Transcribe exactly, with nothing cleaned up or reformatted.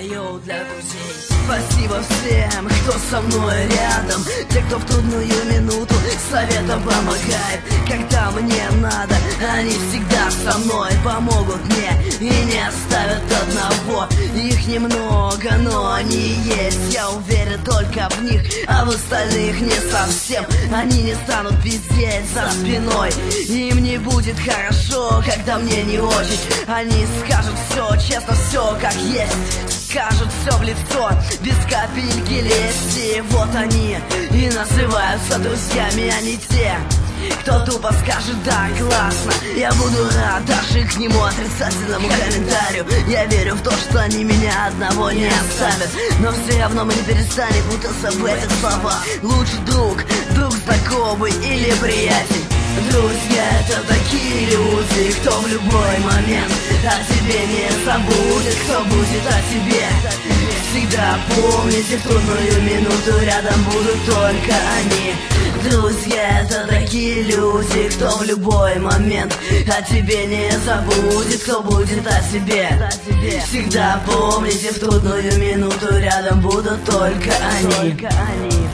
пою для друзей. Спасибо всем, кто со мной рядом, те, кто в трудную минуту советом помогает. Когда мне надо, они всегда со мной помогут мне и не оставят одного. Их немного, но они есть, я уверен только в них, а в остальных не совсем. Они не станут пиздеть за спиной, им не будет хорошо, когда мне не очень. Они скажут все честно, все как есть, скажут все в лицо, без капельки лести. Вот они и называются друзьями, а не те, кто тупо скажет: да, классно, я буду рад даже к нему отрицательному комментарию. Я верю в то, что они меня одного не оставят, но все равно мы не перестанем путаться в этих словах. Лучший друг, друг знакомый или приятель. Друзья — это такие люди, кто в любой момент о тебе не забудет, кто будет о тебе всегда помнить, и в трудную минуту рядом будут только они. Друзья — это такие люди, кто в любой момент о тебе не забудет, кто будет о тебе всегда помнить, и в трудную минуту рядом будут только они.